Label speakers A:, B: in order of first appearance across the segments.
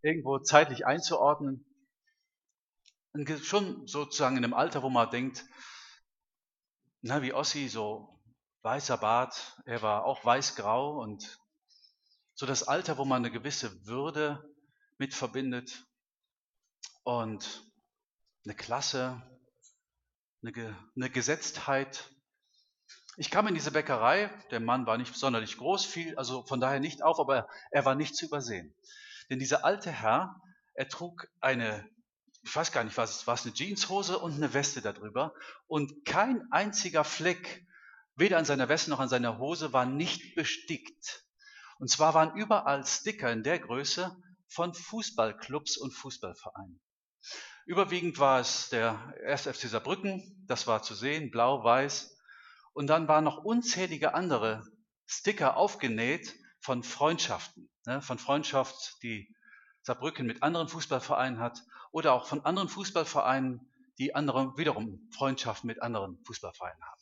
A: irgendwo zeitlich einzuordnen. Schon sozusagen in einem Alter, wo man denkt, na, wie Ossi, so weißer Bart, er war auch weiß-grau und so das Alter, wo man eine gewisse Würde mit verbindet und eine Klasse, eine Gesetztheit. Ich kam in diese Bäckerei, der Mann war nicht sonderlich groß, fiel also von daher nicht auf, aber er war nicht zu übersehen. Denn dieser alte Herr, er trug ich weiß gar nicht, was es war, eine Jeanshose und eine Weste darüber. Und kein einziger Fleck, weder an seiner Weste noch an seiner Hose, war nicht bestickt. Und zwar waren überall Sticker in der Größe von Fußballclubs und Fußballvereinen. Überwiegend war es der 1. FC Saarbrücken, das war zu sehen, blau, weiß. Und dann waren noch unzählige andere Sticker aufgenäht von Freundschaften, von Freundschaft, die Saarbrücken mit anderen Fußballvereinen hat oder auch von anderen Fußballvereinen, die wiederum Freundschaften mit anderen Fußballvereinen haben.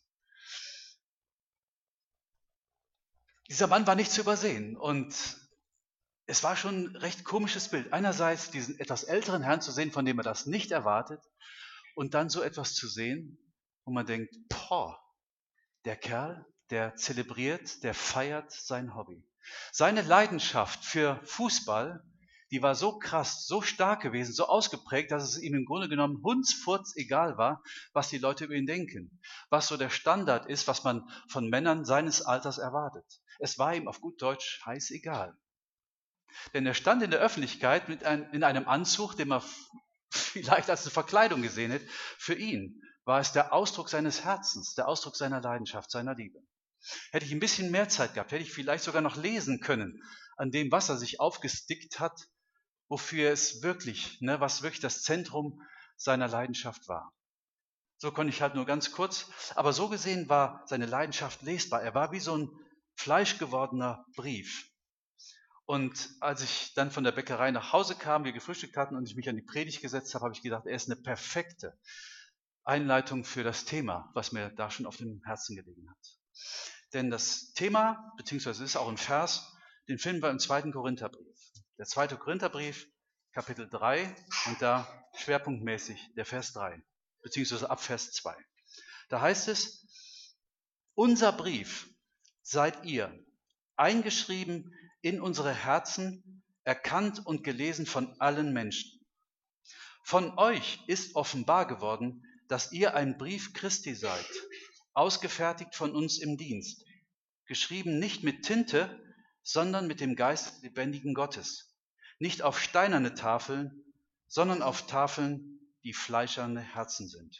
A: Dieser Mann war nicht zu übersehen und es war schon ein recht komisches Bild. Einerseits diesen etwas älteren Herrn zu sehen, von dem er das nicht erwartet, und dann so etwas zu sehen, wo man denkt, der Kerl, der zelebriert, der feiert sein Hobby. Seine Leidenschaft für Fußball, die war so krass, so stark gewesen, so ausgeprägt, dass es ihm im Grunde genommen hundsfurz egal war, was die Leute über ihn denken. Was so der Standard ist, was man von Männern seines Alters erwartet. Es war ihm auf gut Deutsch heiß egal. Denn er stand in der Öffentlichkeit in einem Anzug, den man vielleicht als eine Verkleidung gesehen hat. Für ihn war es der Ausdruck seines Herzens, der Ausdruck seiner Leidenschaft, seiner Liebe. Hätte ich ein bisschen mehr Zeit gehabt, hätte ich vielleicht sogar noch lesen können an dem, was er sich aufgestickt hat, wofür es wirklich, was wirklich das Zentrum seiner Leidenschaft war. So konnte ich halt nur ganz kurz, aber so gesehen war seine Leidenschaft lesbar. Er war wie so ein fleischgewordener Brief. Und als ich dann von der Bäckerei nach Hause kam, wir gefrühstückt hatten und ich mich an die Predigt gesetzt habe, habe ich gedacht, er ist eine perfekte Einleitung für das Thema, was mir da schon auf dem Herzen gelegen hat. Denn das Thema, beziehungsweise es ist auch ein Vers, den finden wir im 2. Korintherbrief. Der 2. Korintherbrief, Kapitel 3 und da schwerpunktmäßig der Vers 3, beziehungsweise ab Vers 2. Da heißt es, unser Brief seid ihr, eingeschrieben in unsere Herzen, erkannt und gelesen von allen Menschen. Von euch ist offenbar geworden, dass ihr ein Brief Christi seid, ausgefertigt von uns im Dienst, geschrieben nicht mit Tinte, sondern mit dem Geist des lebendigen Gottes, nicht auf steinerne Tafeln, sondern auf Tafeln, die fleischerne Herzen sind.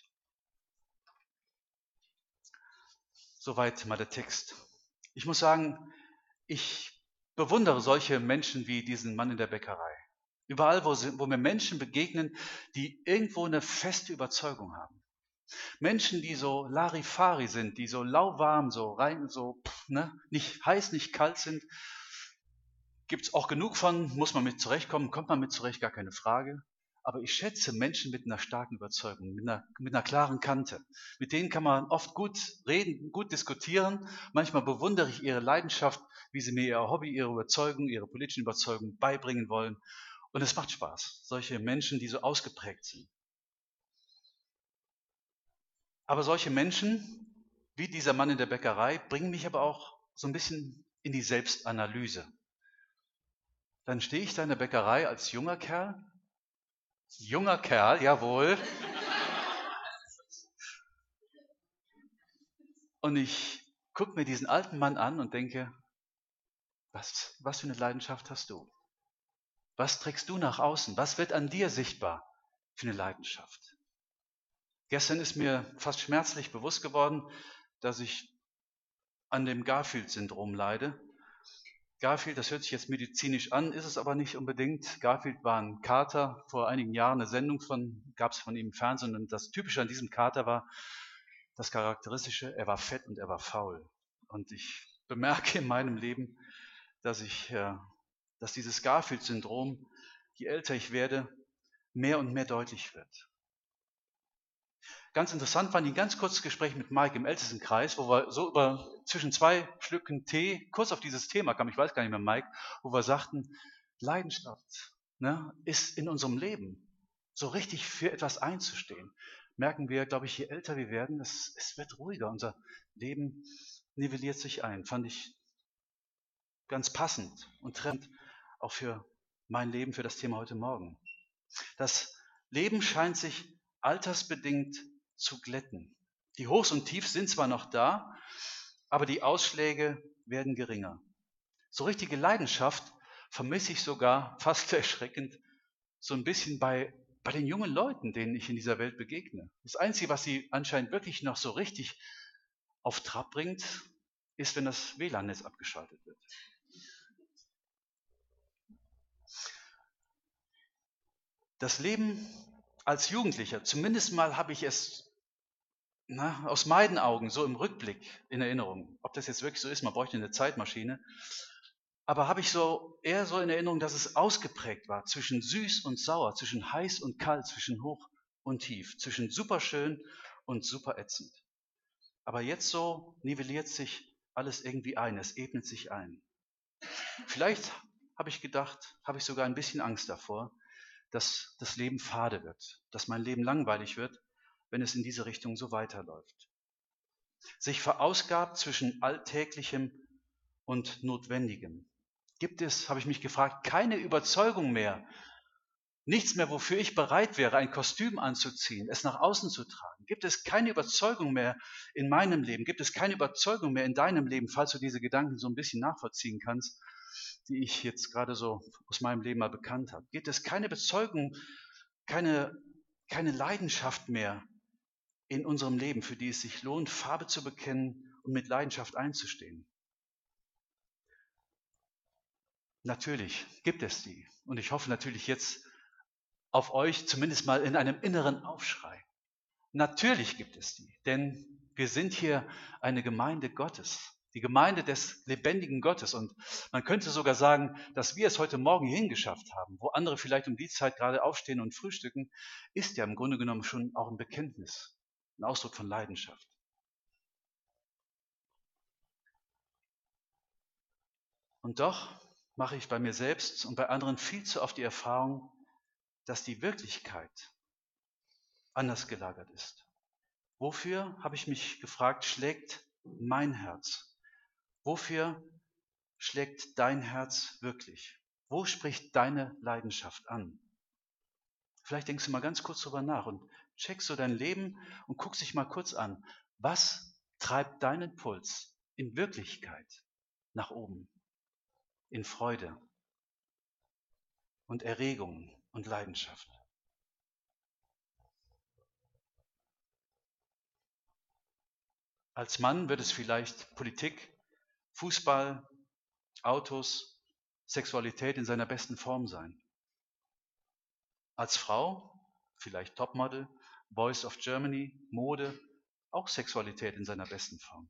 A: Soweit mal der Text. Ich muss sagen, ich bewundere solche Menschen wie diesen Mann in der Bäckerei. Überall, wo mir Menschen begegnen, die irgendwo eine feste Überzeugung haben. Menschen, die so Larifari sind, die so lauwarm, so rein, so nicht heiß, nicht kalt sind. Gibt es auch genug von, muss man mit zurechtkommen, kommt man mit zurecht, gar keine Frage. Aber ich schätze Menschen mit einer starken Überzeugung, mit einer klaren Kante. Mit denen kann man oft gut reden, gut diskutieren. Manchmal bewundere ich ihre Leidenschaft, wie sie mir ihr Hobby, ihre Überzeugung, ihre politischen Überzeugungen beibringen wollen. Und es macht Spaß, solche Menschen, die so ausgeprägt sind. Aber solche Menschen, wie dieser Mann in der Bäckerei, bringen mich aber auch so ein bisschen in die Selbstanalyse. Dann stehe ich da in der Bäckerei als junger Kerl, jawohl, und ich gucke mir diesen alten Mann an und denke, was für eine Leidenschaft hast du? Was trägst du nach außen? Was wird an dir sichtbar für eine Leidenschaft? Gestern ist mir fast schmerzlich bewusst geworden, dass ich an dem Garfield-Syndrom leide. Garfield, das hört sich jetzt medizinisch an, ist es aber nicht unbedingt. Garfield war ein Kater, vor einigen Jahren eine Sendung gab es von ihm im Fernsehen, und das Typische an diesem Kater war, das Charakteristische, er war fett und er war faul. Und ich bemerke in meinem Leben, dass dieses Garfield-Syndrom, je älter ich werde, mehr und mehr deutlich wird. Ganz interessant war ein ganz kurzes Gespräch mit Mike im Ältestenkreis, wo wir so zwischen 2 Schlücken Tee kurz auf dieses Thema kamen, ich weiß gar nicht mehr, Mike, wo wir sagten, Leidenschaft, ist in unserem Leben, so richtig für etwas einzustehen. Merken wir, glaube ich, je älter wir werden, es wird ruhiger. Unser Leben nivelliert sich ein. Fand ich ganz passend und treffend auch für mein Leben, für das Thema heute Morgen. Das Leben scheint sich altersbedingt zu glätten. Die Hochs und Tiefs sind zwar noch da, aber die Ausschläge werden geringer. So richtige Leidenschaft vermisse ich sogar, fast erschreckend, so ein bisschen bei den jungen Leuten, denen ich in dieser Welt begegne. Das Einzige, was sie anscheinend wirklich noch so richtig auf Trab bringt, ist, wenn das WLAN-Netz abgeschaltet wird. Das Leben als Jugendlicher, zumindest mal habe ich es aus meinen Augen so im Rückblick in Erinnerung. Ob das jetzt wirklich so ist, man bräuchte eine Zeitmaschine. Aber habe ich so eher so in Erinnerung, dass es ausgeprägt war zwischen süß und sauer, zwischen heiß und kalt, zwischen hoch und tief, zwischen superschön und super ätzend. Aber jetzt so nivelliert sich alles irgendwie ein, es ebnet sich ein. Vielleicht habe ich gedacht, habe ich sogar ein bisschen Angst davor, dass das Leben fade wird, dass mein Leben langweilig wird, wenn es in diese Richtung so weiterläuft. Sich verausgabt zwischen Alltäglichem und Notwendigem. Gibt es, habe ich mich gefragt, keine Überzeugung mehr, nichts mehr, wofür ich bereit wäre, ein Kostüm anzuziehen, es nach außen zu tragen? Gibt es keine Überzeugung mehr in meinem Leben? Gibt es keine Überzeugung mehr in deinem Leben, falls du diese Gedanken so ein bisschen nachvollziehen kannst, die ich jetzt gerade so aus meinem Leben mal bekannt habe? Gibt es keine Bezeugung, keine Leidenschaft mehr in unserem Leben, für die es sich lohnt, Farbe zu bekennen und mit Leidenschaft einzustehen? Natürlich gibt es die. Und ich hoffe natürlich jetzt auf euch zumindest mal in einem inneren Aufschrei. Natürlich gibt es die, denn wir sind hier eine Gemeinde Gottes, die Gemeinde des lebendigen Gottes. Und man könnte sogar sagen, dass wir es heute Morgen hierhin geschafft haben, wo andere vielleicht um die Zeit gerade aufstehen und frühstücken, ist ja im Grunde genommen schon auch ein Bekenntnis, ein Ausdruck von Leidenschaft. Und doch mache ich bei mir selbst und bei anderen viel zu oft die Erfahrung, dass die Wirklichkeit anders gelagert ist. Wofür, habe ich mich gefragt, schlägt mein Herz? Wofür schlägt dein Herz wirklich? Wo spricht deine Leidenschaft an? Vielleicht denkst du mal ganz kurz drüber nach und checkst so dein Leben und guckst dich mal kurz an. Was treibt deinen Puls in Wirklichkeit nach oben? In Freude und Erregung und Leidenschaft. Als Mann wird es vielleicht Politik, Fußball, Autos, Sexualität in seiner besten Form sein. Als Frau vielleicht Topmodel, Voice of Germany, Mode, auch Sexualität in seiner besten Form.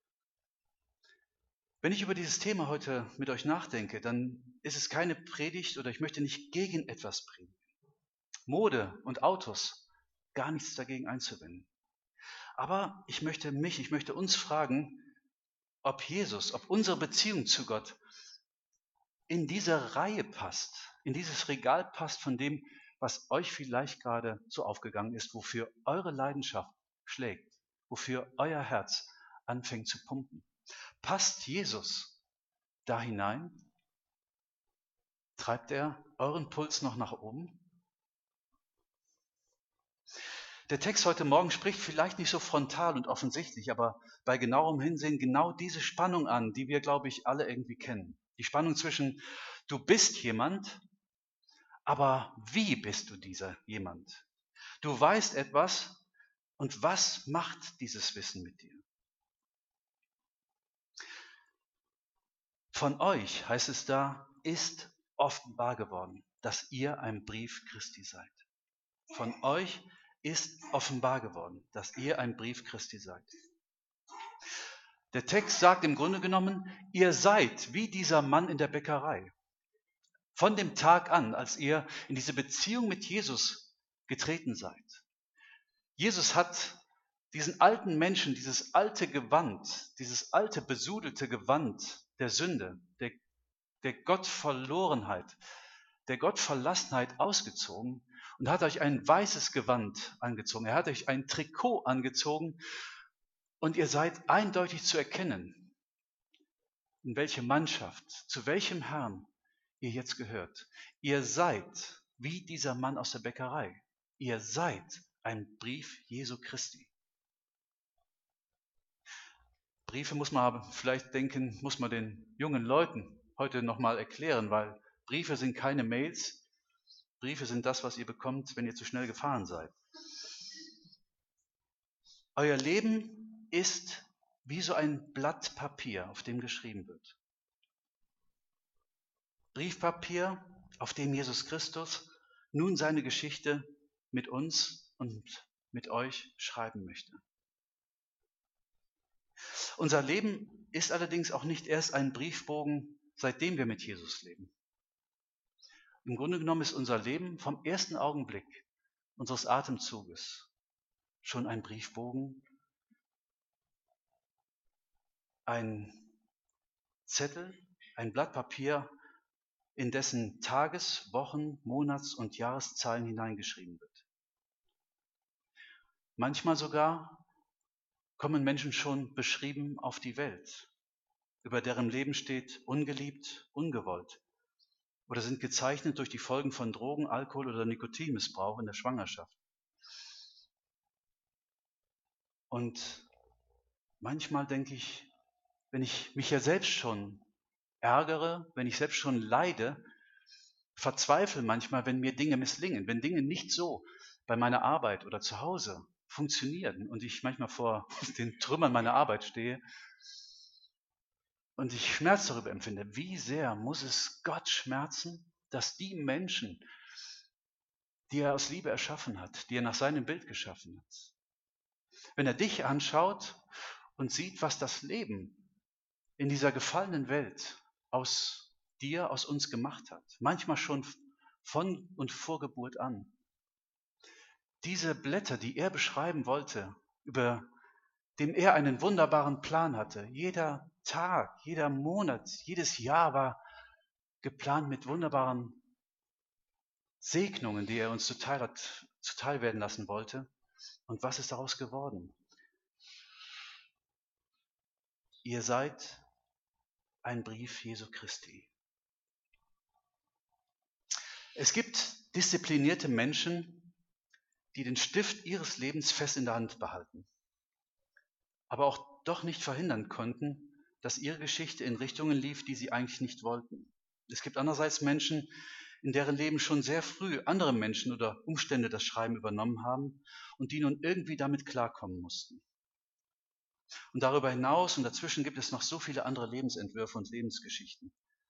A: Wenn ich über dieses Thema heute mit euch nachdenke, dann ist es keine Predigt oder ich möchte nicht gegen etwas predigen. Mode und Autos, gar nichts dagegen einzuwenden. Aber ich möchte uns fragen, ob Jesus, ob unsere Beziehung zu Gott in diese Reihe passt, in dieses Regal passt von dem, was euch vielleicht gerade so aufgegangen ist, wofür eure Leidenschaft schlägt, wofür euer Herz anfängt zu pumpen. Passt Jesus da hinein? Treibt er euren Puls noch nach oben? Der Text heute Morgen spricht vielleicht nicht so frontal und offensichtlich, aber bei genauerem Hinsehen genau diese Spannung an, die wir, glaube ich, alle irgendwie kennen. Die Spannung zwischen, du bist jemand, aber wie bist du dieser jemand? Du weißt etwas und was macht dieses Wissen mit dir? Von euch, heißt es da, ist offenbar geworden, dass ihr ein Brief Christi seid. Von euch ist offenbar geworden, dass ihr ein Brief Christi seid. Der Text sagt im Grunde genommen, ihr seid wie dieser Mann in der Bäckerei. Von dem Tag an, als ihr in diese Beziehung mit Jesus getreten seid. Jesus hat diesen alten Menschen, dieses alte Gewand, dieses alte besudelte Gewand der Sünde, der Gottverlorenheit, der Gottverlassenheit ausgezogen und hat euch ein weißes Gewand angezogen. Er hat euch ein Trikot angezogen und ihr seid eindeutig zu erkennen, in welche Mannschaft, zu welchem Herrn ihr jetzt gehört. Ihr seid wie dieser Mann aus der Bäckerei. Ihr seid ein Brief Jesu Christi. Briefe muss man aber vielleicht denken, muss man den jungen Leuten heute nochmal erklären, weil Briefe sind keine Mails. Briefe sind das, was ihr bekommt, wenn ihr zu schnell gefahren seid. Euer Leben ist wie so ein Blatt Papier, auf dem geschrieben wird. Briefpapier, auf dem Jesus Christus nun seine Geschichte mit uns und mit euch schreiben möchte. Unser Leben ist allerdings auch nicht erst ein Briefbogen, seitdem wir mit Jesus leben. Im Grunde genommen ist unser Leben vom ersten Augenblick unseres Atemzuges schon ein Briefbogen, ein Zettel, ein Blatt Papier, in dessen Tages-, Wochen-, Monats- und Jahreszahlen hineingeschrieben wird. Manchmal sogar kommen Menschen schon beschrieben auf die Welt, über deren Leben steht ungeliebt, ungewollt, oder sind gezeichnet durch die Folgen von Drogen, Alkohol oder Nikotinmissbrauch in der Schwangerschaft. Und manchmal denke ich, wenn ich mich ja selbst schon ärgere, wenn ich selbst schon leide, verzweifle manchmal, wenn mir Dinge misslingen, wenn Dinge nicht so bei meiner Arbeit oder zu Hause funktionieren und ich manchmal vor den Trümmern meiner Arbeit stehe und ich Schmerz darüber empfinde. Wie sehr muss es Gott schmerzen, dass die Menschen, die er aus Liebe erschaffen hat, die er nach seinem Bild geschaffen hat, wenn er dich anschaut und sieht, was das Leben in dieser gefallenen Welt aus dir, aus uns gemacht hat, manchmal schon von und vor Geburt an. Diese Blätter, die er beschreiben wollte, über dem er einen wunderbaren Plan hatte, jeder Tag, jeder Monat, jedes Jahr war geplant mit wunderbaren Segnungen, die er uns zuteil werden lassen wollte. Und was ist daraus geworden? Ihr seid ein Brief Jesu Christi. Es gibt disziplinierte Menschen, die den Stift ihres Lebens fest in der Hand behalten, aber auch doch nicht verhindern konnten, dass ihre Geschichte in Richtungen lief, die sie eigentlich nicht wollten. Es gibt andererseits Menschen, in deren Leben schon sehr früh andere Menschen oder Umstände das Schreiben übernommen haben und die nun irgendwie damit klarkommen mussten. Und darüber hinaus und dazwischen gibt es noch so viele andere Lebensentwürfe und Lebensgeschichten.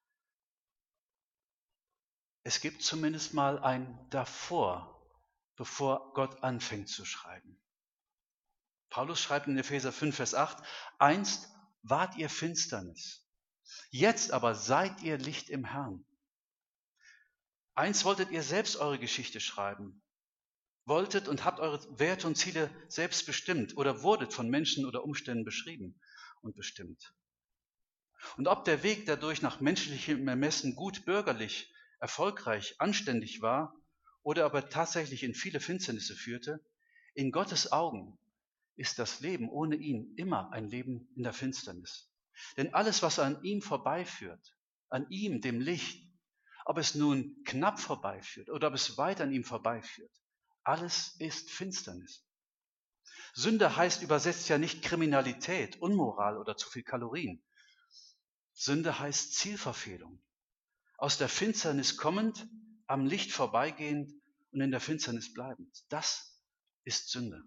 A: Es gibt zumindest mal ein davor, bevor Gott anfängt zu schreiben. Paulus schreibt in Epheser 5, Vers 8, einst wart ihr Finsternis, jetzt aber seid ihr Licht im Herrn. Einst wolltet ihr selbst eure Geschichte schreiben, wolltet und habt eure Werte und Ziele selbst bestimmt oder wurdet von Menschen oder Umständen beschrieben und bestimmt. Und ob der Weg dadurch nach menschlichem Ermessen gut bürgerlich, erfolgreich, anständig war oder aber tatsächlich in viele Finsternisse führte, in Gottes Augen ist das Leben ohne ihn immer ein Leben in der Finsternis. Denn alles, was an ihm vorbeiführt, an ihm, dem Licht, ob es nun knapp vorbeiführt oder ob es weit an ihm vorbeiführt, alles ist Finsternis. Sünde heißt übersetzt ja nicht Kriminalität, Unmoral oder zu viel Kalorien. Sünde heißt Zielverfehlung. Aus der Finsternis kommend, am Licht vorbeigehend und in der Finsternis bleibend. Das ist Sünde.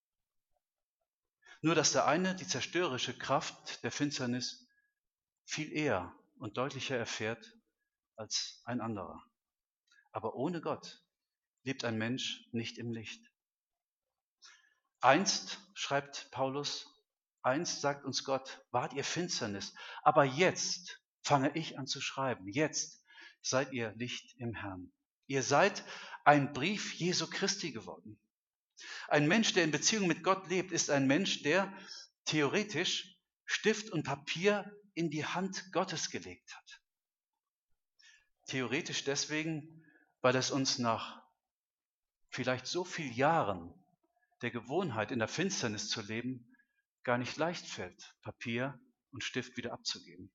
A: Nur dass der eine die zerstörerische Kraft der Finsternis viel eher und deutlicher erfährt als ein anderer. Aber ohne Gott lebt ein Mensch nicht im Licht. Einst, schreibt Paulus, einst sagt uns Gott, wart ihr Finsternis, aber jetzt fange ich an zu schreiben. Jetzt seid ihr Licht im Herrn. Ihr seid ein Brief Jesu Christi geworden. Ein Mensch, der in Beziehung mit Gott lebt, ist ein Mensch, der theoretisch Stift und Papier in die Hand Gottes gelegt hat. Theoretisch deswegen, weil es uns nach vielleicht so vielen Jahren der Gewohnheit, in der Finsternis zu leben, gar nicht leicht fällt, Papier und Stift wieder abzugeben.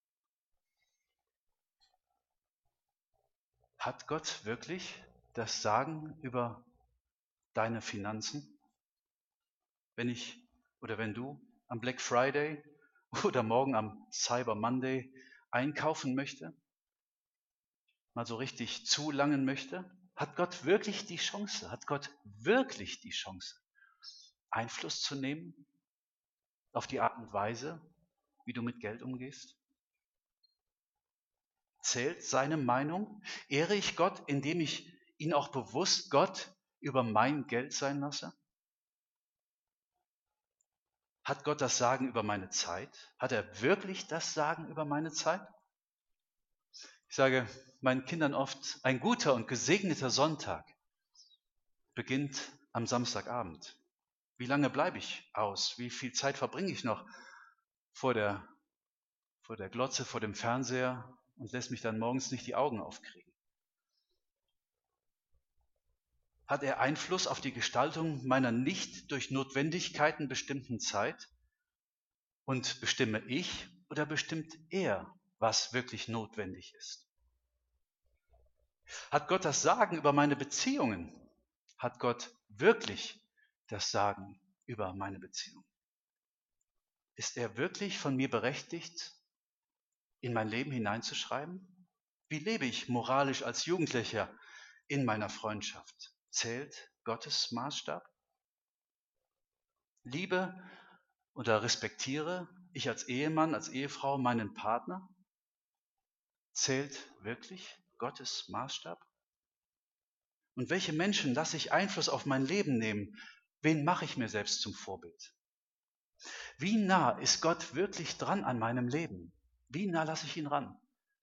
A: Hat Gott wirklich das Sagen über deine Finanzen? Wenn du am Black Friday oder morgen am Cyber Monday einkaufen möchte, mal so richtig zulangen möchte, hat Gott wirklich die Chance, Einfluss zu nehmen auf die Art und Weise, wie du mit Geld umgehst? Zählt seine Meinung? Ehre ich Gott, indem ich ihn auch bewusst Gott über mein Geld sein lasse? Hat Gott das Sagen über meine Zeit? Hat er wirklich das Sagen über meine Zeit? Ich sage meinen Kindern oft, ein guter und gesegneter Sonntag beginnt am Samstagabend. Wie lange bleibe ich aus? Wie viel Zeit verbringe ich noch vor der Glotze, vor dem Fernseher und lässt mich dann morgens nicht die Augen aufkriegen? Hat er Einfluss auf die Gestaltung meiner nicht durch Notwendigkeiten bestimmten Zeit? Und bestimme ich oder bestimmt er, was wirklich notwendig ist? Hat Gott das Sagen über meine Beziehungen? Hat Gott wirklich das Sagen über meine Beziehung? Ist er wirklich von mir berechtigt, in mein Leben hineinzuschreiben? Wie lebe ich moralisch als Jugendlicher in meiner Freundschaft? Zählt Gottes Maßstab? Liebe oder respektiere ich als Ehemann, als Ehefrau meinen Partner? Zählt wirklich Gottes Maßstab? Und welche Menschen lasse ich Einfluss auf mein Leben nehmen? Wen mache ich mir selbst zum Vorbild? Wie nah ist Gott wirklich dran an meinem Leben? Wie nah lasse ich ihn ran?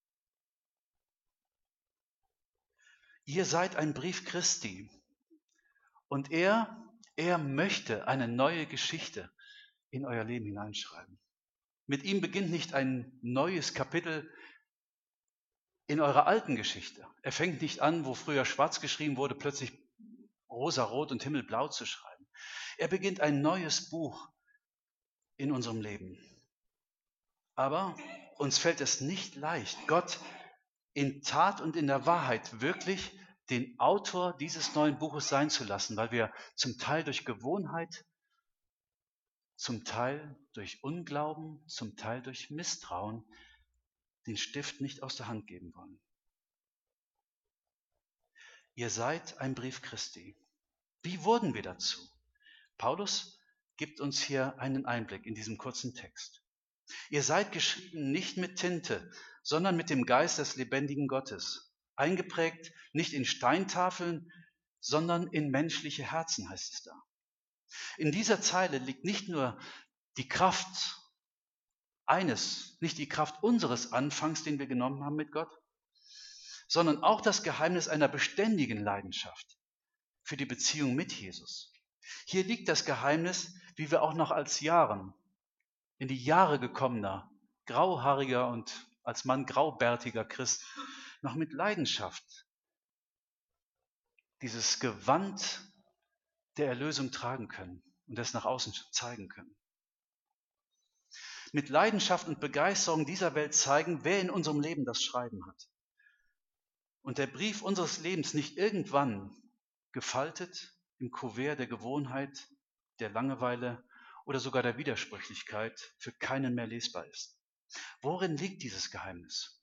A: Ihr seid ein Brief Christi und er möchte eine neue Geschichte in euer Leben hineinschreiben. Mit ihm beginnt nicht ein neues Kapitel in eurer alten Geschichte. Er fängt nicht an, wo früher schwarz geschrieben wurde, plötzlich rosarot und himmelblau zu schreiben. Er beginnt ein neues Buch in unserem Leben. Aber uns fällt es nicht leicht, Gott in Tat und in der Wahrheit wirklich den Autor dieses neuen Buches sein zu lassen, weil wir zum Teil durch Gewohnheit, zum Teil durch Unglauben, zum Teil durch Misstrauen den Stift nicht aus der Hand geben wollen. Ihr seid ein Brief Christi. Wie wurden wir dazu? Paulus gibt uns hier einen Einblick in diesem kurzen Text. Ihr seid geschrieben nicht mit Tinte, sondern mit dem Geist des lebendigen Gottes. Eingeprägt nicht in Steintafeln, sondern in menschliche Herzen, heißt es da. In dieser Zeile liegt nicht nur die Kraft nicht die Kraft unseres Anfangs, den wir genommen haben mit Gott, sondern auch das Geheimnis einer beständigen Leidenschaft für die Beziehung mit Jesus. Hier liegt das Geheimnis, wie wir auch noch als in die Jahre gekommener, grauhaariger und als Mann graubärtiger Christ noch mit Leidenschaft dieses Gewand der Erlösung tragen können und es nach außen zeigen können. Mit Leidenschaft und Begeisterung dieser Welt zeigen, wer in unserem Leben das Schreiben hat. Und der Brief unseres Lebens nicht irgendwann gefaltet im Kuvert der Gewohnheit, der Langeweile oder sogar der Widersprüchlichkeit für keinen mehr lesbar ist. Worin liegt dieses Geheimnis?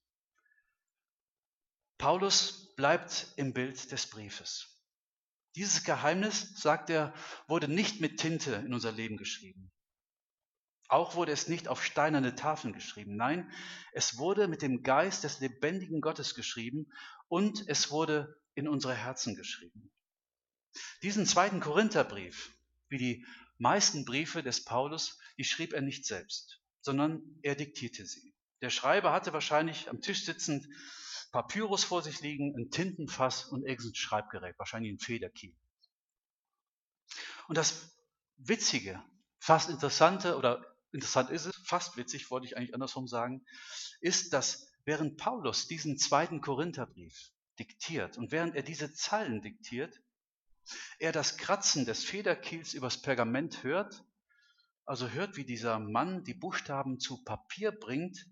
A: Paulus bleibt im Bild des Briefes. Dieses Geheimnis, sagt er, wurde nicht mit Tinte in unser Leben geschrieben. Auch wurde es nicht auf steinerne Tafeln geschrieben. Nein, es wurde mit dem Geist des lebendigen Gottes geschrieben und es wurde in unsere Herzen geschrieben. Diesen 2. Korintherbrief, wie die meisten Briefe des Paulus, die schrieb er nicht selbst, sondern er diktierte sie. Der Schreiber hatte wahrscheinlich am Tisch sitzend Papyrus vor sich liegen, ein Tintenfass und irgendein Schreibgerät, wahrscheinlich ein Federkiel. Und das Witzige, fast interessante oder interessant ist es, fast witzig, wollte ich eigentlich andersrum sagen, ist, dass Während Paulus diesen 2. Korintherbrief diktiert und während er diese Zeilen diktiert, er das Kratzen des Federkiels übers Pergament hört, also hört, wie dieser Mann die Buchstaben zu Papier bringt,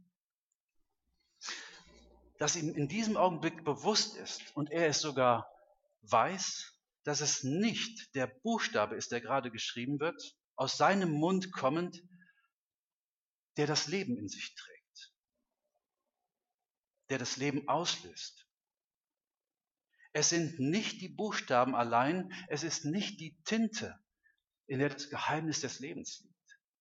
A: dass ihm in diesem Augenblick bewusst ist und er es sogar weiß, dass es nicht der Buchstabe ist, der gerade geschrieben wird, aus seinem Mund kommend, der das Leben in sich trägt, der das Leben auslöst. Es sind nicht die Buchstaben allein, es ist nicht die Tinte, in der das Geheimnis des Lebens liegt.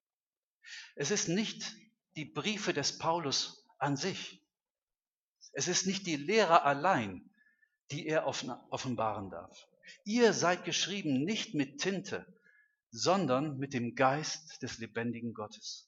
A: Es ist nicht die Briefe des Paulus an sich. Es ist nicht die Lehre allein, die er offenbaren darf. Ihr seid geschrieben nicht mit Tinte, sondern mit dem Geist des lebendigen Gottes.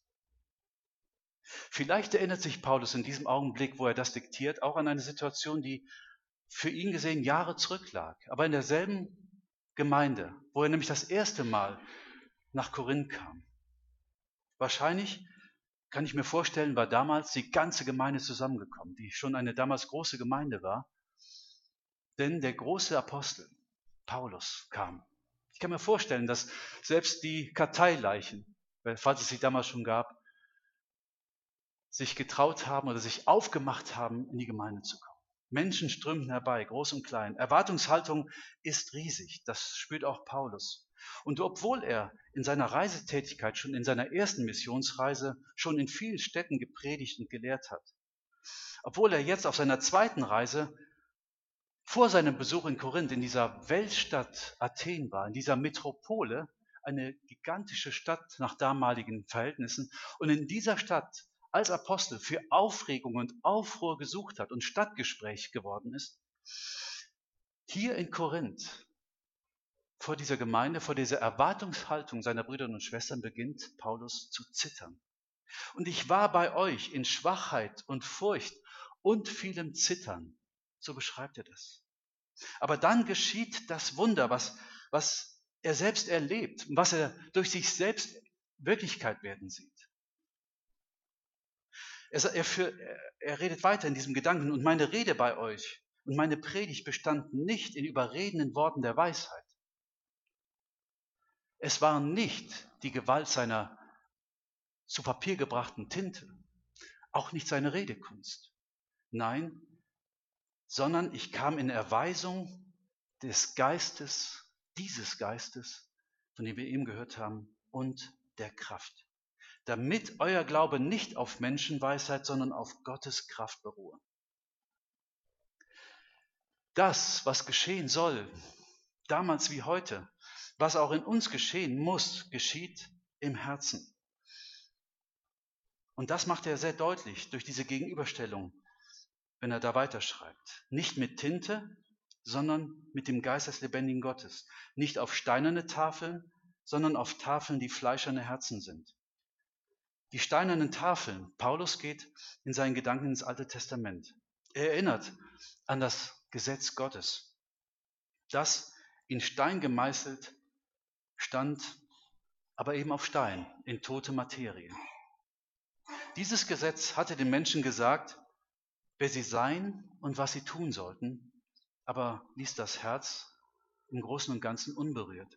A: Vielleicht erinnert sich Paulus in diesem Augenblick, wo er das diktiert, auch an eine Situation, die für ihn gesehen Jahre zurücklag, aber in derselben Gemeinde, wo er nämlich das erste Mal nach Korinth kam. Wahrscheinlich, kann ich mir vorstellen, war damals die ganze Gemeinde zusammengekommen, die schon eine damals große Gemeinde war, denn der große Apostel Paulus kam. Ich kann mir vorstellen, dass selbst die Karteileichen, falls es sie damals schon gab, sich getraut haben oder sich aufgemacht haben, in die Gemeinde zu kommen. Menschen strömten herbei, groß und klein. Erwartungshaltung ist riesig, das spürt auch Paulus. Und obwohl er in seiner Reisetätigkeit, schon in seiner ersten Missionsreise, schon in vielen Städten gepredigt und gelehrt hat, obwohl er jetzt auf seiner zweiten Reise vor seinem Besuch in Korinth in dieser Weltstadt Athen war, in dieser Metropole, eine gigantische Stadt nach damaligen Verhältnissen, und in dieser Stadt als Apostel für Aufregung und Aufruhr gesucht hat und Stadtgespräch geworden ist, hier in Korinth, vor dieser Gemeinde, vor dieser Erwartungshaltung seiner Brüder und Schwestern beginnt Paulus zu zittern. Und ich war bei euch in Schwachheit und Furcht und vielem Zittern. So beschreibt er das. Aber dann geschieht das Wunder, was er selbst erlebt, was er durch sich selbst Wirklichkeit werden sieht. Er redet weiter in diesem Gedanken: Und meine Rede bei euch und meine Predigt bestand nicht in überredenden Worten der Weisheit. Es war nicht die Gewalt seiner zu Papier gebrachten Tinte, auch nicht seine Redekunst. Nein, sondern ich kam in Erweisung des Geistes, dieses Geistes, von dem wir eben gehört haben, und der Kraft, damit euer Glaube nicht auf Menschenweisheit, sondern auf Gottes Kraft beruhe. Das, was geschehen soll, damals wie heute, was auch in uns geschehen muss, geschieht im Herzen. Und das macht er sehr deutlich durch diese Gegenüberstellung, wenn er da weiterschreibt. Nicht mit Tinte, sondern mit dem Geist des lebendigen Gottes. Nicht auf steinerne Tafeln, sondern auf Tafeln, die fleischerne Herzen sind. Die steinernen Tafeln, Paulus geht in seinen Gedanken ins Alte Testament. Er erinnert an das Gesetz Gottes, das in Stein gemeißelt stand, aber eben auf Stein, in tote Materie. Dieses Gesetz hatte den Menschen gesagt, wer sie seien und was sie tun sollten, aber ließ das Herz im Großen und Ganzen unberührt.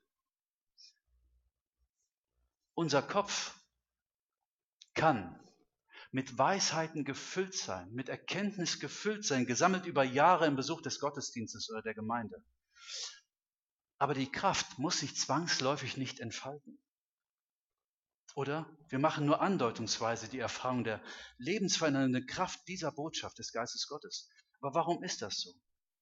A: Unser Kopf kann mit Weisheiten gefüllt sein, mit Erkenntnis gefüllt sein, gesammelt über Jahre im Besuch des Gottesdienstes oder der Gemeinde. Aber die Kraft muss sich zwangsläufig nicht entfalten. Oder wir machen nur andeutungsweise die Erfahrung der lebensverändernden Kraft dieser Botschaft des Geistes Gottes. Aber warum ist das so?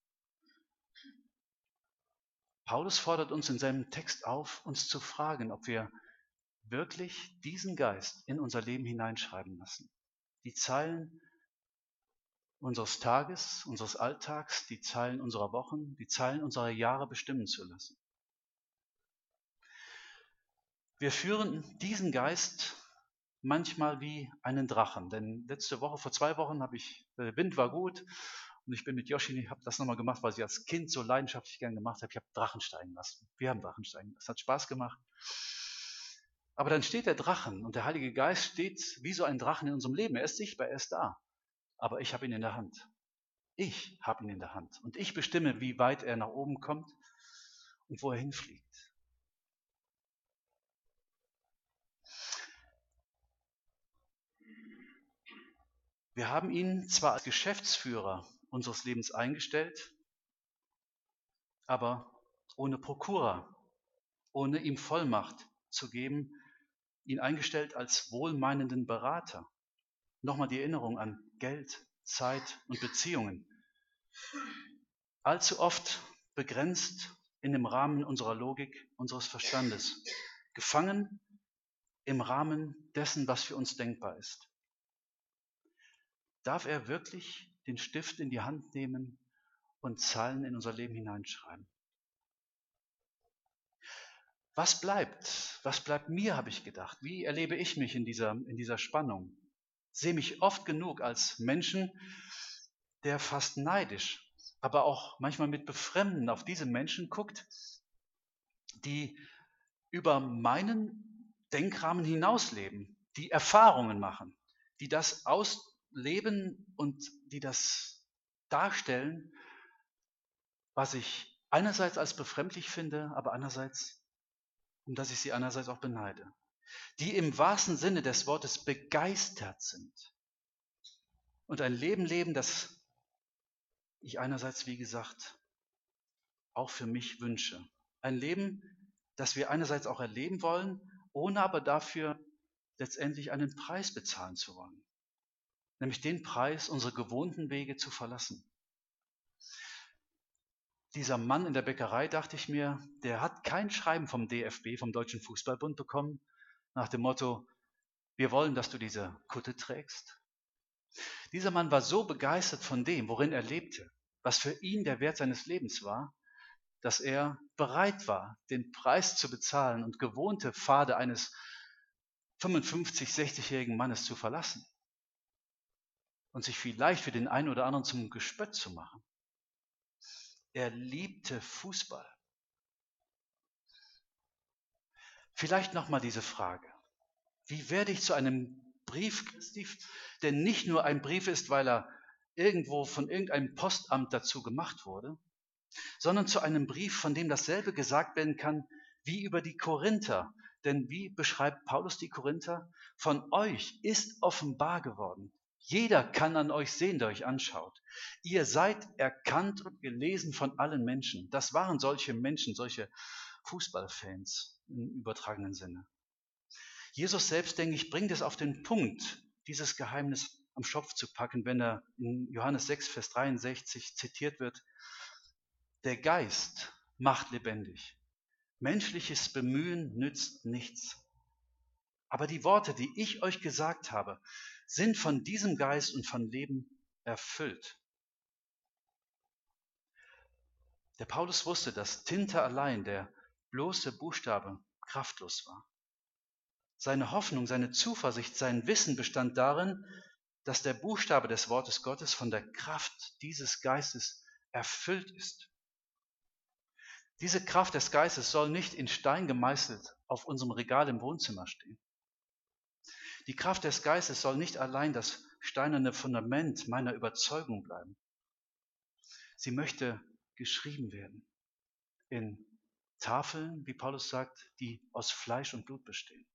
A: Paulus fordert uns in seinem Text auf, uns zu fragen, ob wir wirklich diesen Geist in unser Leben hineinschreiben lassen. Die Zeilen unseres Tages, unseres Alltags, die Zeilen unserer Wochen, die Zeilen unserer Jahre bestimmen zu lassen. Wir führen diesen Geist manchmal wie einen Drachen, denn vor 2 Wochen der Wind war gut und ich bin mit Yoshi, habe das nochmal gemacht, weil ich als Kind so leidenschaftlich gern gemacht habe. Ich habe Drachen steigen lassen. Wir haben Drachen steigen lassen. Es hat Spaß gemacht. Aber dann steht der Drachen und der Heilige Geist steht wie so ein Drachen in unserem Leben. Er ist sichtbar, er ist da. aber ich habe ihn in der Hand. Ich habe ihn in der Hand und ich bestimme, wie weit er nach oben kommt und wo er hinfliegt. Wir haben ihn zwar als Geschäftsführer unseres Lebens eingestellt, aber ohne Prokura, ohne ihm Vollmacht zu geben, ihn eingestellt als wohlmeinenden Berater. Nochmal die Erinnerung an Geld, Zeit und Beziehungen. Allzu oft begrenzt in dem Rahmen unserer Logik, unseres Verstandes. Gefangen im Rahmen dessen, was für uns denkbar ist. Darf er wirklich den Stift in die Hand nehmen und Zahlen in unser Leben hineinschreiben? Was bleibt? Was bleibt mir, habe ich gedacht. Wie erlebe ich mich in dieser Spannung? Ich sehe mich oft genug als Menschen, der fast neidisch, aber auch manchmal mit Befremden auf diese Menschen guckt, die über meinen Denkrahmen hinausleben, die Erfahrungen machen, die das ausleben und die das darstellen, was ich einerseits als befremdlich finde, aber andererseits, um dass ich sie einerseits auch beneide. Die im wahrsten Sinne des Wortes begeistert sind und ein Leben leben, das ich einerseits, wie gesagt, auch für mich wünsche. Ein Leben, das wir einerseits auch erleben wollen, ohne aber dafür letztendlich einen Preis bezahlen zu wollen. Nämlich den Preis, unsere gewohnten Wege zu verlassen. Dieser Mann in der Bäckerei, dachte ich mir, der hat kein Schreiben vom DFB, vom Deutschen Fußballbund bekommen, nach dem Motto, wir wollen, dass du diese Kutte trägst. Dieser Mann war so begeistert von dem, worin er lebte, was für ihn der Wert seines Lebens war, dass er bereit war, den Preis zu bezahlen und gewohnte Pfade eines 55-, 60-jährigen Mannes zu verlassen und sich vielleicht für den einen oder anderen zum Gespött zu machen. Er liebte Fußball. Vielleicht nochmal diese Frage. Wie werde ich zu einem Brief Christi, der nicht nur ein Brief ist, weil er irgendwo von irgendeinem Postamt dazu gemacht wurde, sondern zu einem Brief, von dem dasselbe gesagt werden kann wie über die Korinther. Denn wie beschreibt Paulus die Korinther? Von euch ist offenbar geworden. Jeder kann an euch sehen, der euch anschaut. Ihr seid erkannt und gelesen von allen Menschen. Das waren solche Menschen, solche Fußballfans im übertragenen Sinne. Jesus selbst, denke ich, bringt es auf den Punkt, dieses Geheimnis am Schopf zu packen, wenn er in Johannes 6, Vers 63 zitiert wird. Der Geist macht lebendig. Menschliches Bemühen nützt nichts. Aber die Worte, die ich euch gesagt habe, sind von diesem Geist und von Leben erfüllt. Der Paulus wusste, dass Tinte allein, der bloße Buchstabe, kraftlos war. Seine Hoffnung, seine Zuversicht, sein Wissen bestand darin, dass der Buchstabe des Wortes Gottes von der Kraft dieses Geistes erfüllt ist. Diese Kraft des Geistes soll nicht in Stein gemeißelt auf unserem Regal im Wohnzimmer stehen. Die Kraft des Geistes soll nicht allein das steinerne Fundament meiner Überzeugung bleiben. Sie möchte geschrieben werden in Tafeln, wie Paulus sagt, die aus Fleisch und Blut bestehen.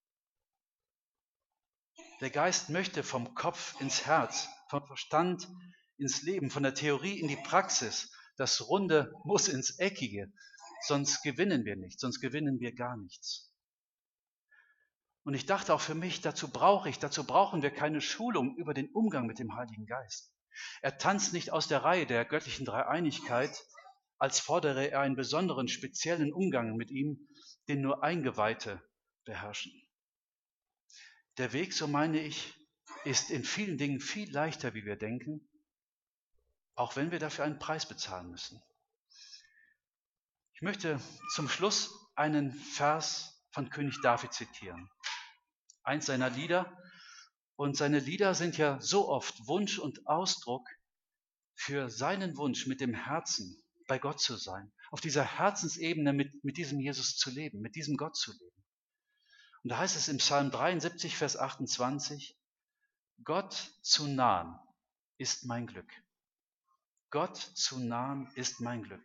A: Der Geist möchte vom Kopf ins Herz, vom Verstand ins Leben, von der Theorie in die Praxis. Das Runde muss ins Eckige, sonst gewinnen wir nichts, sonst gewinnen wir gar nichts. Und ich dachte auch für mich, dazu brauchen wir keine Schulung über den Umgang mit dem Heiligen Geist. Er tanzt nicht aus der Reihe der göttlichen Dreieinigkeit, als fordere er einen besonderen, speziellen Umgang mit ihm, den nur Eingeweihte beherrschen. Der Weg, so meine ich, ist in vielen Dingen viel leichter, wie wir denken, auch wenn wir dafür einen Preis bezahlen müssen. Ich möchte zum Schluss einen Vers von König David zitieren. Eins seiner Lieder. Und seine Lieder sind ja so oft Wunsch und Ausdruck für seinen Wunsch, mit dem Herzen bei Gott zu sein, auf dieser Herzensebene mit diesem Jesus zu leben, mit diesem Gott zu leben. Und da heißt es im Psalm 73, Vers 28, Gott zu nahen ist mein Glück. Gott zu nahen ist mein Glück.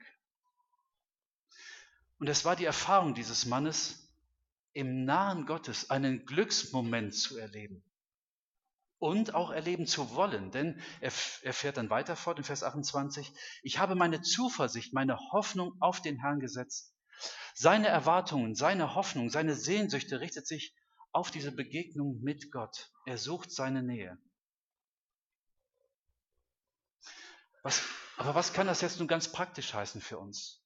A: Und es war die Erfahrung dieses Mannes, im Nahen Gottes einen Glücksmoment zu erleben und auch erleben zu wollen. Denn er fährt dann weiter fort in Vers 28, ich habe meine Zuversicht, meine Hoffnung auf den Herrn gesetzt. Seine Erwartungen, seine Hoffnung, seine Sehnsüchte richtet sich auf diese Begegnung mit Gott. Er sucht seine Nähe. Aber was kann das jetzt nun ganz praktisch heißen für uns?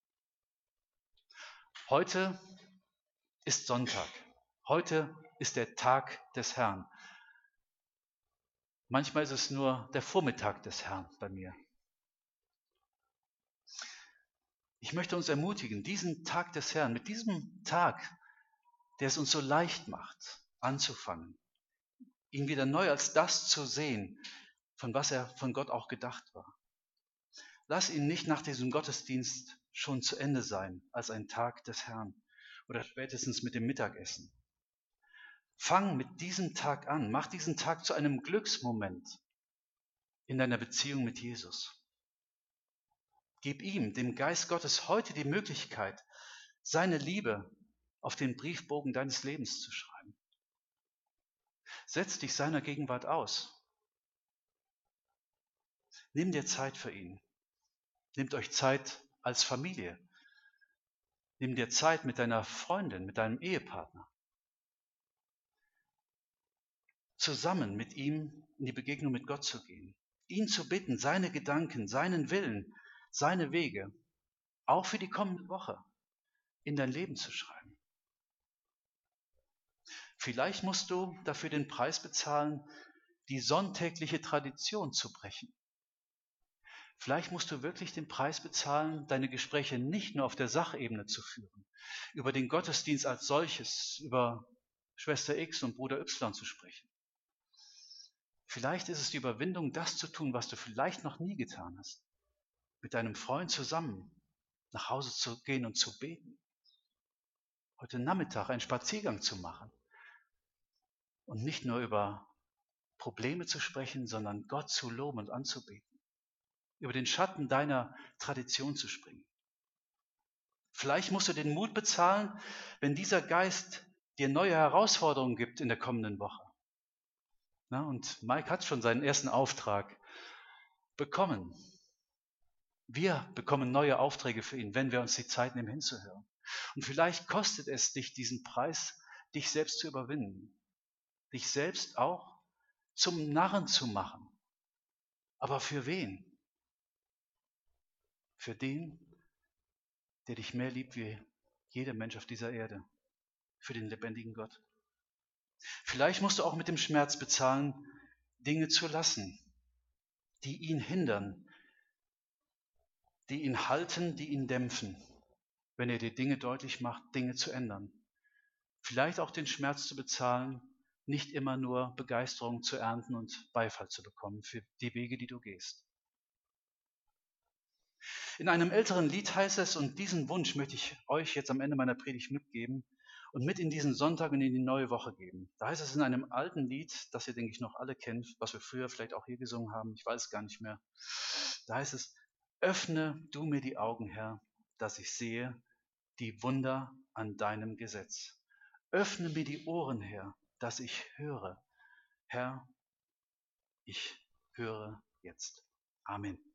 A: Heute ist Sonntag. Heute ist der Tag des Herrn. Manchmal ist es nur der Vormittag des Herrn bei mir. Ich möchte uns ermutigen, diesen Tag des Herrn, mit diesem Tag, der es uns so leicht macht, anzufangen, ihn wieder neu als das zu sehen, von was er von Gott auch gedacht war. Lass ihn nicht nach diesem Gottesdienst schon zu Ende sein als ein Tag des Herrn oder spätestens mit dem Mittagessen. Fang mit diesem Tag an, mach diesen Tag zu einem Glücksmoment in deiner Beziehung mit Jesus. Gib ihm, dem Geist Gottes, heute die Möglichkeit, seine Liebe auf den Briefbogen deines Lebens zu schreiben. Setz dich seiner Gegenwart aus. Nimm dir Zeit für ihn. Nehmt euch Zeit als Familie. Nimm dir Zeit mit deiner Freundin, mit deinem Ehepartner. Zusammen mit ihm in die Begegnung mit Gott zu gehen. Ihn zu bitten, seine Gedanken, seinen Willen, seine Wege, auch für die kommende Woche, in dein Leben zu schreiben. Vielleicht musst du dafür den Preis bezahlen, die sonntägliche Tradition zu brechen. Vielleicht musst du wirklich den Preis bezahlen, deine Gespräche nicht nur auf der Sachebene zu führen, über den Gottesdienst als solches, über Schwester X und Bruder Y zu sprechen. Vielleicht ist es die Überwindung, das zu tun, was du vielleicht noch nie getan hast. Mit deinem Freund zusammen nach Hause zu gehen und zu beten. Heute Nachmittag einen Spaziergang zu machen. Und nicht nur über Probleme zu sprechen, sondern Gott zu loben und anzubeten. Über den Schatten deiner Tradition zu springen. Vielleicht musst du den Mut bezahlen, wenn dieser Geist dir neue Herausforderungen gibt in der kommenden Woche. Na, und Mike hat schon seinen ersten Auftrag bekommen. Wir bekommen neue Aufträge für ihn, wenn wir uns die Zeit nehmen hinzuhören. Und vielleicht kostet es dich diesen Preis, dich selbst zu überwinden. Dich selbst auch zum Narren zu machen. Aber für wen? Für den, der dich mehr liebt wie jeder Mensch auf dieser Erde. Für den lebendigen Gott. Vielleicht musst du auch mit dem Schmerz bezahlen, Dinge zu lassen, die ihn hindern, die ihn halten, die ihn dämpfen, wenn er dir Dinge deutlich macht, Dinge zu ändern. Vielleicht auch den Schmerz zu bezahlen, nicht immer nur Begeisterung zu ernten und Beifall zu bekommen für die Wege, die du gehst. In einem älteren Lied heißt es, und diesen Wunsch möchte ich euch jetzt am Ende meiner Predigt mitgeben und mit in diesen Sonntag und in die neue Woche geben. Da heißt es in einem alten Lied, das ihr, denke ich, noch alle kennt, was wir früher vielleicht auch hier gesungen haben, ich weiß es gar nicht mehr. Da heißt es, öffne du mir die Augen, Herr, dass ich sehe die Wunder an deinem Gesetz. Öffne mir die Ohren, Herr, dass ich höre. Herr, ich höre jetzt. Amen.